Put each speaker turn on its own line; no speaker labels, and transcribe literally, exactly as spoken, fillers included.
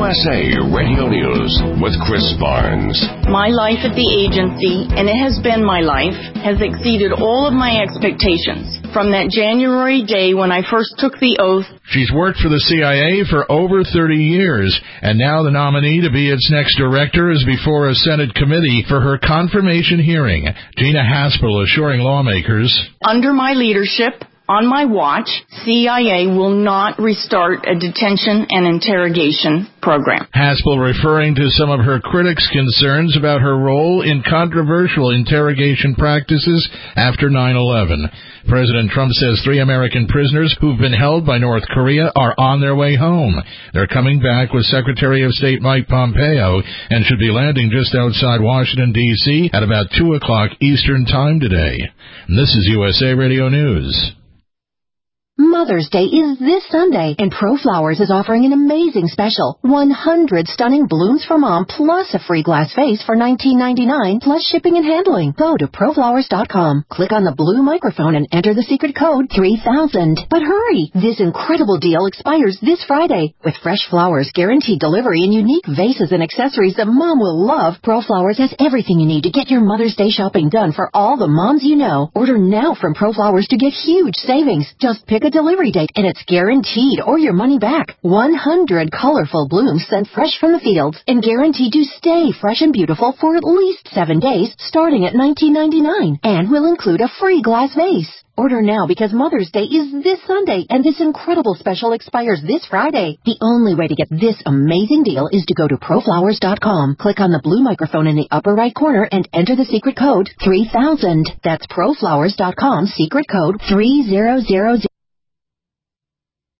S A Radio News with Chris Barnes.
My life at the agency, and it has been my life, has exceeded all of my expectations. From that January day when I first took the oath.
She's worked for the C I A for over thirty years, and now the nominee to be its next director is before a Senate committee for her confirmation hearing. Gina Haspel assuring lawmakers,
under my leadership, on my watch, C I A will not restart a detention and interrogation program.
Haspel referring to some of her critics' concerns about her role in controversial interrogation practices after nine eleven. President Trump says three American prisoners who've been held by North Korea are on their way home. They're coming back with Secretary of State Mike Pompeo and should be landing just outside Washington, D C at about two o'clock Eastern Time today. And this is U S A Radio News.
Mother's Day is this Sunday, and ProFlowers is offering an amazing special. one hundred stunning blooms for mom, plus a free glass vase for nineteen ninety-nine, plus shipping and handling. Go to pro flowers dot com, click on the blue microphone, and enter the secret code three thousand. But hurry! This incredible deal expires this Friday. With fresh flowers, guaranteed delivery, and unique vases and accessories that mom will love, ProFlowers has everything you need to get your Mother's Day shopping done for all the moms you know. Order now from ProFlowers to get huge savings. Just pick a delivery date, and it's guaranteed or your money back. one hundred colorful blooms sent fresh from the fields and guaranteed to stay fresh and beautiful for at least seven days, starting at nineteen ninety-nine, and will include a free glass vase. Order now because Mother's Day is this Sunday, and this incredible special expires this Friday. The only way to get this amazing deal is to go to pro flowers dot com, click on the blue microphone in the upper right corner, and enter the secret code three thousand. That's pro flowers dot com, secret code three thousand.